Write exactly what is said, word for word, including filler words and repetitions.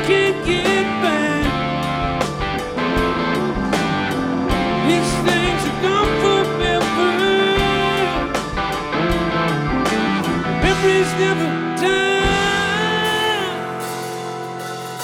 can't get back. These things are gone forever. Memories never